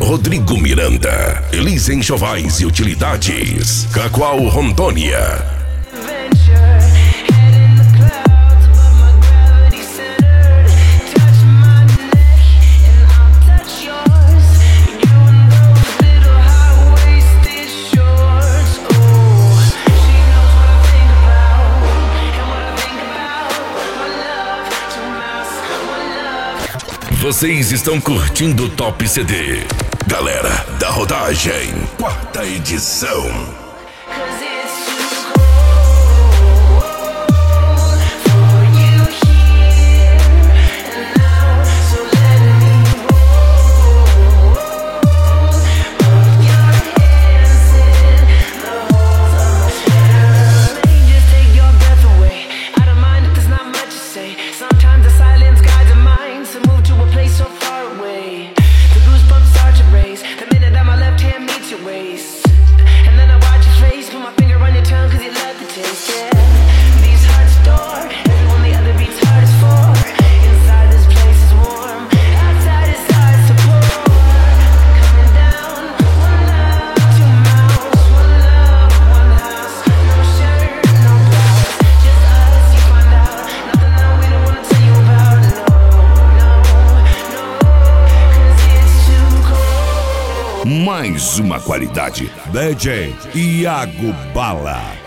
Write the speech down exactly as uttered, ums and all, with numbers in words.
Rodrigo Miranda, Elisa Enxovais e Utilidades, Cacoal Rondônia. Vocês estão curtindo o Top C D. Galera da Rodagem, quarta edição. Mais uma qualidade. D J Iago Bala.